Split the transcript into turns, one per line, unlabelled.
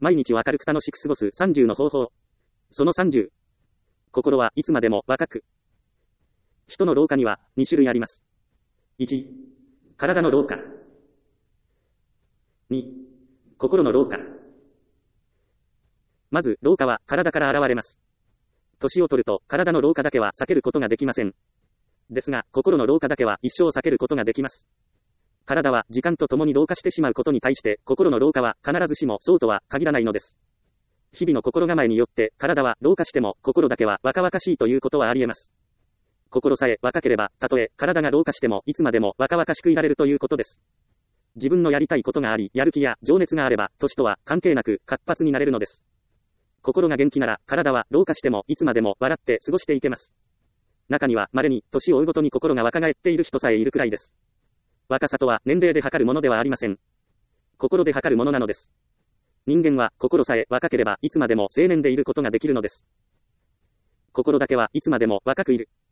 毎日を明るく楽しく過ごす30の方法。その30。心はいつまでも若く。人の老化には2種類あります。1、体の老化。2、心の老化。まず、老化は体から現れます。年を取ると体の老化だけは避けることができません。ですが、心の老化だけは一生避けることができます。体は時間とともに老化してしまうことに対して、心の老化は必ずしもそうとは限らないのです。日々の心構えによって、体は老化しても、心だけは若々しいということはあり得ます。心さえ若ければ、たとえ体が老化しても、いつまでも若々しくいられるということです。自分のやりたいことがあり、やる気や情熱があれば、年とは関係なく活発になれるのです。心が元気なら、体は老化してもいつまでも笑って過ごしていけます。中には稀に年を追うごとに心が若返っている人さえいるくらいです。若さとは年齢で測るものではありません。心で測るものなのです。人間は心さえ若ければいつまでも青年でいることができるのです。心だけはいつまでも若くいる。